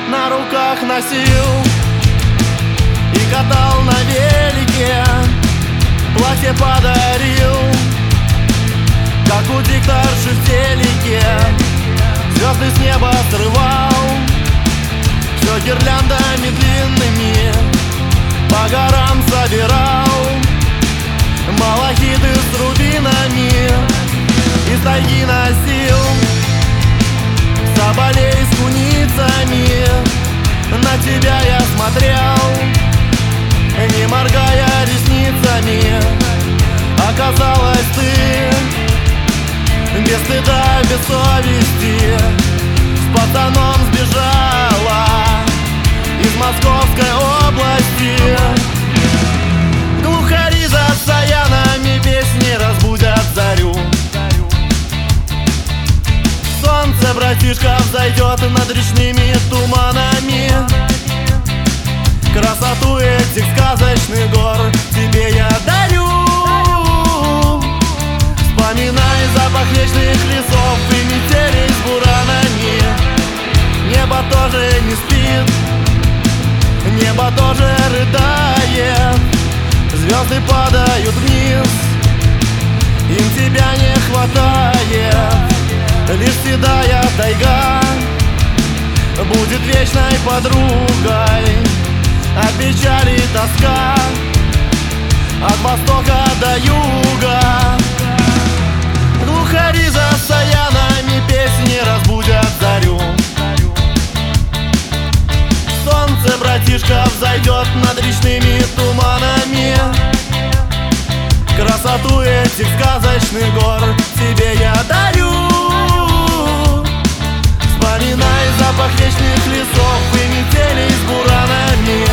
на руках носил и катал на велике, платье подарил, как у диктарши в телеке. Звезды с неба срывал, все гирляндами длинными по горам собирал, малахиты с рубинами из тайги носил, соболей с куницами. На тебя я смотрел, не моргая ресницами. Оказалось, ты без стыда, без совести с пацаном сбежала из Московской области. Глухари за саянами песни разбудят зарю. Солнце, братишка, взойдет над речными туманами. Красоту этих сказочных гор тебе я дарю. Вспоминай запах вечных лесов и метелей с буранами. Небо тоже не спит, небо тоже рыдает. Звезды падают вниз, им тебя не хватает. Лишь седая тайга будет вечной подругой. От печали тоска, от востока до юга. Глухари за саянами песни разбудят зарю. Солнце, братишка, взойдет над речными туманами. Красоту этих сказочных гор тебе я дарю. Вспоминай запах вечных лесов и метелей с буранами.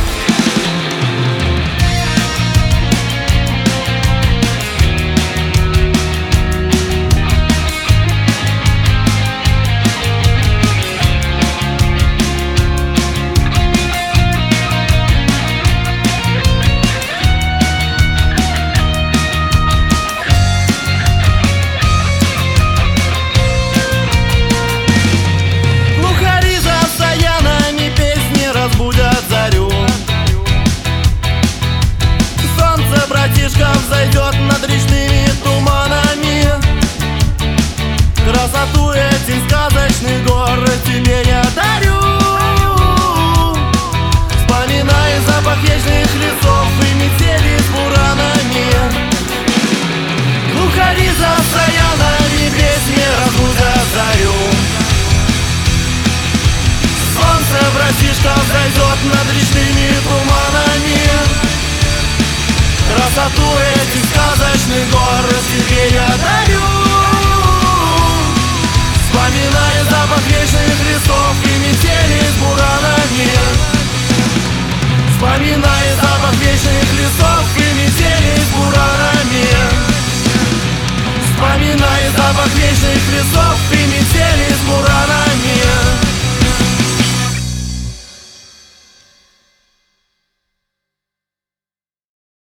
Взойдет над речными туманами. Красоту этих сказочных гор тебе я дарю. Вспоминай запах вечных лесов и метели с буранами. Глухари за саянами песни разбудят зарю. Солнце, братишка, взойдет над речными туманами. Красоту этих сказочных гор тебе я дарю. Вспоминай запах вечных лесов и метели с буранами. Вспоминай